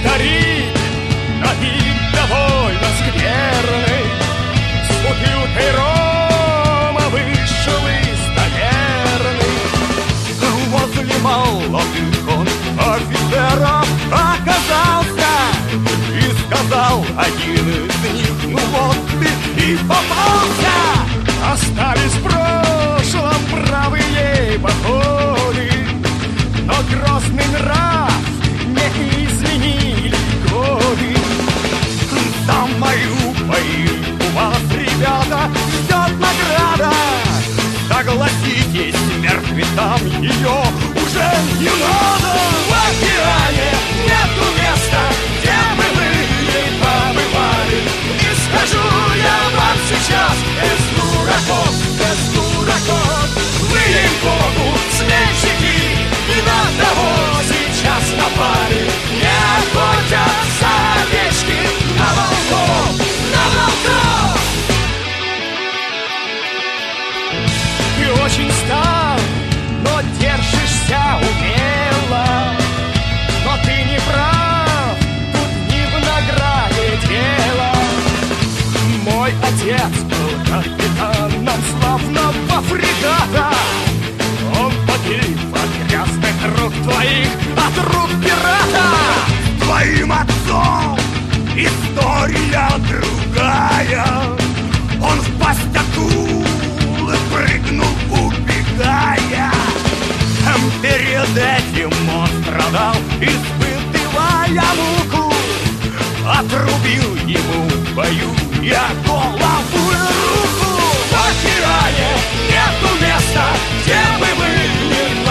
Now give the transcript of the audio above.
старик, но вид довольно скверный. С бутылкой рома вышел из таверны. Возле молодых он офицеров оказался и сказал один из них: ну вот ты и попался. Остались в прошлом правые походы, но грозный нрав не изменили годы. За мою поимку вас, ребята, ждет награда. Согласитесь, мертвецам ее уже не надо. В океане нету места, где бы вы не побывали. И скажу я вам сейчас, без дураков, вы ей-богу сменщики, и на того сейчас напали. Не охотятся овечки на волков, на волков. Ты очень стар, но держишься умело. Но ты не прав, тут не в награде дело. Мой отец был капитаном славного фрегата. Он погиб от грязных рук твоих, от рук пирата. Твоим отцом история другая. Он в пасть акулы прыгнул, убегая. Перед этим он страдал, испытывая муку. Отрубил ему в бою я голову и руку. В океане нету места, где бы вы не